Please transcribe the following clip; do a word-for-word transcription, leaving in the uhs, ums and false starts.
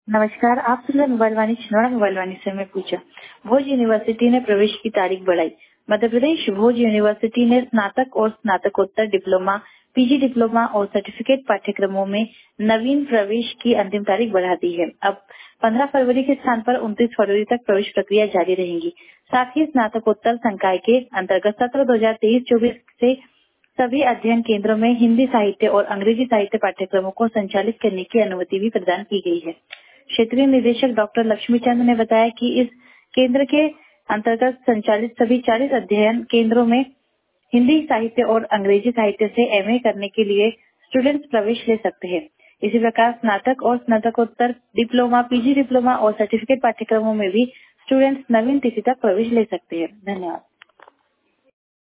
नमस्कार, आप सुन रहे मोबाइल वाणी छिंदवाड़ा मोबाइल वाणी से मैं पूछा। भोज यूनिवर्सिटी ने प्रवेश की तारीख बढ़ाई। मध्य प्रदेश भोज यूनिवर्सिटी ने स्नातक और स्नातकोत्तर डिप्लोमा, पीजी डिप्लोमा और सर्टिफिकेट पाठ्यक्रमों में नवीन प्रवेश की अंतिम तारीख बढ़ा दी है। अब पंद्रह फरवरी के स्थान पर उनतीस फरवरी तक प्रवेश प्रक्रिया जारी रहेगी। साथ ही स्नातकोत्तर संकाय के अंतर्गत सत्र दो हजार तेईस चौबीस से सभी अध्ययन केंद्रों में हिंदी साहित्य और अंग्रेजी साहित्य पाठ्यक्रमों को संचालित करने की अनुमति भी प्रदान की गई है। क्षेत्रीय निदेशक डॉक्टर लक्ष्मीचंद ने बताया कि इस केंद्र के अंतर्गत संचालित सभी चालीस अध्ययन केंद्रों में हिंदी साहित्य और अंग्रेजी साहित्य से एमए करने के लिए स्टूडेंट्स प्रवेश ले सकते हैं। इसी प्रकार स्नातक और स्नातकोत्तर डिप्लोमा, पीजी डिप्लोमा और सर्टिफिकेट पाठ्यक्रमों में भी स्टूडेंट्स नवीन तिथि तक प्रवेश ले सकते हैं। धन्यवाद।